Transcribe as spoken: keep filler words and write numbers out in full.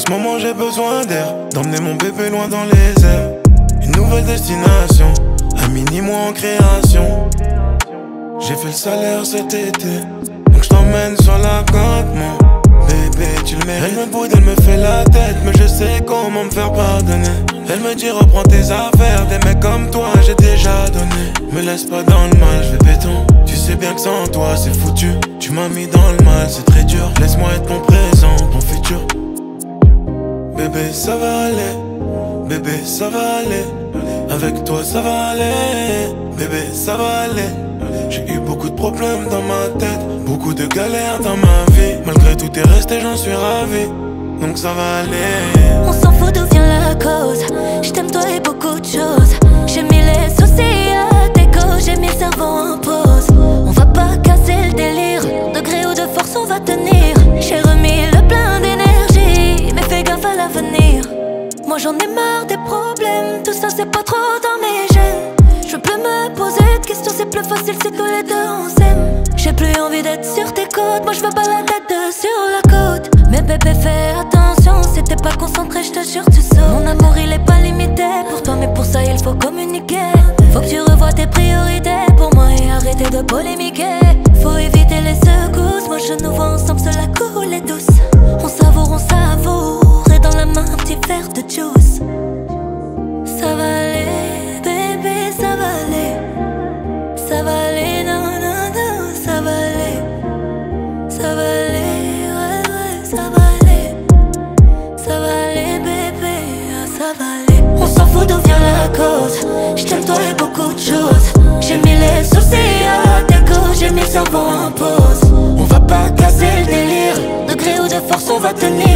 ce moment j'ai besoin d'air, d'emmener mon bébé loin dans les airs. Une nouvelle destination, un mini-mois en création. J'ai fait le salaire cet été, donc je t'emmène sur la côte, mon bébé, tu le mérites. Elle me boude, elle me fait la tête, mais je sais comment me faire pardonner. Elle me dit reprends tes affaires, des mecs comme toi j'ai déjà donné. Me laisse pas dans le mal, je vais béton. Tu sais bien que sans toi c'est foutu. Tu m'as mis dans le mal, c'est très dur. Laisse-moi être ton présent, ton futur. Bébé ça va aller, bébé ça va aller. Avec toi ça va aller, bébé ça va aller. J'ai eu beaucoup de problèmes dans ma tête, beaucoup de galères dans ma vie. Malgré tout t'es resté, j'en suis ravi, donc ça va aller. On s'en fout d'où vient la cause. Je t'aime toi et beaucoup de choses. J'ai mis les soucis à tes causes, j'ai mis le cerveau en pause. On va pas casser le délire, de gré ou de force on va tenir. J'ai remis le plein d'énergie, mais fais gaffe à l'avenir. Moi j'en ai marre des problèmes, tout ça c'est pas trop dans mes gènes. Je peux me poser de questions, c'est plus facile, c'est que les deux on s'aime. J'ai plus envie d'être sur tes côtes, moi je veux pas la tête de sur la côte. Mais bébé fais attention, si t'es pas concentré, je te jure tu sautes. Mon amour il est pas limité pour toi, mais pour ça il faut communiquer. Faut que tu revoies tes priorités pour moi et arrêter de polémiquer. Faut éviter les secousses, moi je nous vois ensemble, cela coule et douce. On savoure, on savoure, et dans la main un petit verre de juice. Ça va aller, bébé, ça va aller. Ça va aller, non, non, non, ça va aller. Ça va aller, ouais, ouais, ça va aller. Ça va aller, bébé, ah, ça va aller. On s'en fout d'où vient la cause. J't'aime toi et beaucoup de choses. J'ai mis les soucis à tes causes, j'ai mis le cerveau en pause. On va pas casser le délire, de gré ou de force on va tenir.